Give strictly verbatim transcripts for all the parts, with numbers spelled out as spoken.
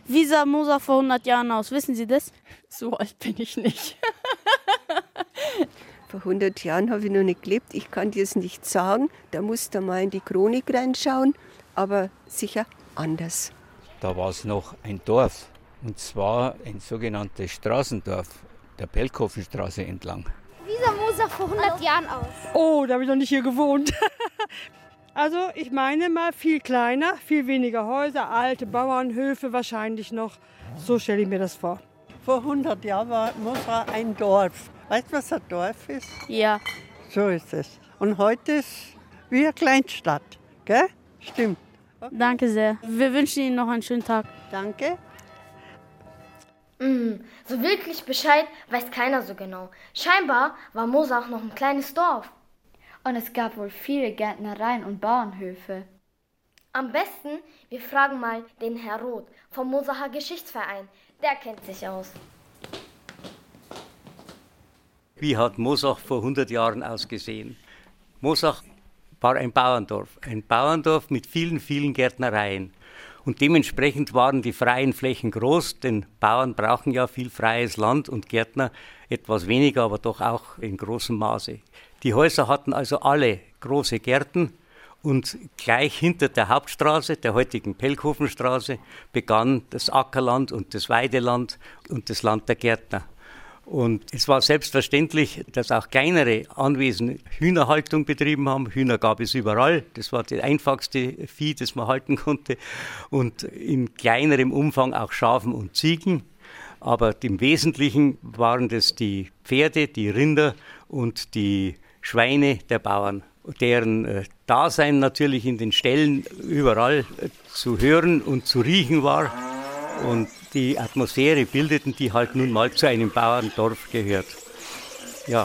Wie sah Mosach vor hundert Jahren aus? Wissen Sie das? So alt bin ich nicht. Vor hundert Jahren habe ich noch nicht gelebt. Ich kann dir es nicht sagen. Da musst du mal in die Chronik reinschauen. Aber sicher anders. Da war es noch ein Dorf. Und zwar ein sogenanntes Straßendorf, der Pelkhofenstraße entlang. Wie sah Mosach vor hundert Jahren aus? Oh, da habe ich noch nicht hier gewohnt. Also ich meine mal viel kleiner, viel weniger Häuser, alte Bauernhöfe wahrscheinlich noch. So stelle ich mir das vor. Vor hundert Jahren war Mosach ein Dorf. Weißt du, was ein Dorf ist? Ja. So ist es. Und heute ist wie eine Kleinstadt. Gell? Stimmt. Okay. Danke sehr. Wir wünschen Ihnen noch einen schönen Tag. Danke. Mm, so wirklich Bescheid weiß keiner so genau. Scheinbar war Mosach noch ein kleines Dorf. Und es gab wohl viele Gärtnereien und Bauernhöfe. Am besten, wir fragen mal den Herr Roth vom Mosacher Geschichtsverein. Der kennt sich aus. Wie hat Mosach vor hundert Jahren ausgesehen? Mosach war ein Bauerndorf. Ein Bauerndorf mit vielen, vielen Gärtnereien. Und dementsprechend waren die freien Flächen groß, denn Bauern brauchen ja viel freies Land und Gärtner etwas weniger, aber doch auch in großem Maße. Die Häuser hatten also alle große Gärten und gleich hinter der Hauptstraße, der heutigen Pelkhofenstraße, begann das Ackerland und das Weideland und das Land der Gärtner. Und es war selbstverständlich, dass auch kleinere Anwesen Hühnerhaltung betrieben haben. Hühner gab es überall. Das war das einfachste Vieh, das man halten konnte. Und in kleinerem Umfang auch Schafen und Ziegen. Aber im Wesentlichen waren das die Pferde, die Rinder und die Schweine der Bauern, deren äh, Dasein natürlich in den Ställen überall äh, zu hören und zu riechen war. Und die Atmosphäre bildeten, die halt nun mal zu einem Bauerndorf gehört. Ja.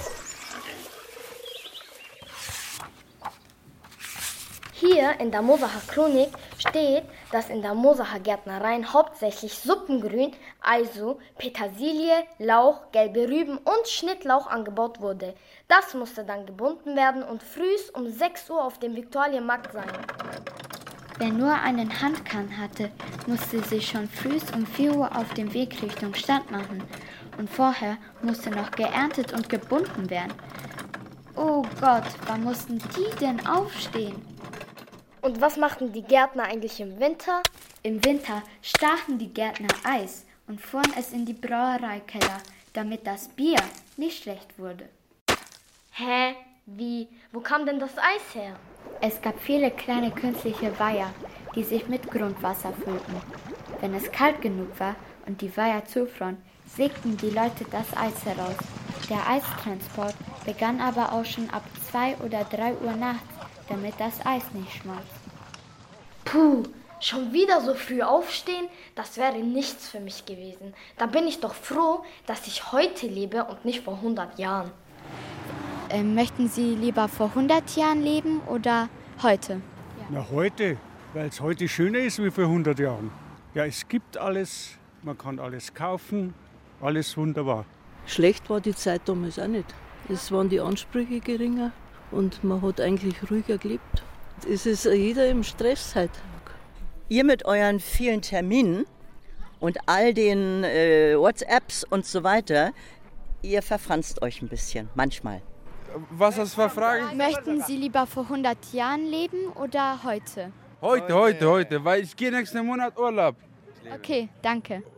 Hier in der Mosacher Chronik steht, dass in der Mosacher Gärtnereien hauptsächlich Suppengrün, also Petersilie, Lauch, gelbe Rüben und Schnittlauch angebaut wurde. Das musste dann gebunden werden und frühs um sechs Uhr auf dem Viktualienmarkt sein. Wer nur einen Handkahn hatte, musste sich schon früh um vier Uhr auf dem Weg Richtung Stadt machen. Und vorher musste noch geerntet und gebunden werden. Oh Gott, wann mussten die denn aufstehen? Und was machten die Gärtner eigentlich im Winter? Im Winter stachen die Gärtner Eis und fuhren es in die Brauereikeller, damit das Bier nicht schlecht wurde. Hä? Wie? Wo kam denn das Eis her? Es gab viele kleine künstliche Weiher, die sich mit Grundwasser füllten. Wenn es kalt genug war und die Weiher zufroren, sägten die Leute das Eis heraus. Der Eistransport begann aber auch schon ab zwei oder drei Uhr nachts, damit das Eis nicht schmolz. Puh, schon wieder so früh aufstehen? Das wäre nichts für mich gewesen. Da bin ich doch froh, dass ich heute lebe und nicht vor hundert Jahren. Ähm, möchten Sie lieber vor hundert Jahren leben oder heute? Na, heute, weil es heute schöner ist wie vor hundert Jahren. Ja, es gibt alles, man kann alles kaufen, alles wunderbar. Schlecht war die Zeit damals auch nicht. Es waren die Ansprüche geringer und man hat eigentlich ruhiger gelebt. Es ist jeder im Stress halt. Ihr mit euren vielen Terminen und all den äh, WhatsApps und so weiter, ihr verfranst euch ein bisschen, manchmal. Was ist das für Frage? Möchten Sie lieber vor hundert Jahren leben oder heute? Heute, heute, heute, weil ich gehe nächsten Monat Urlaub. Okay, danke.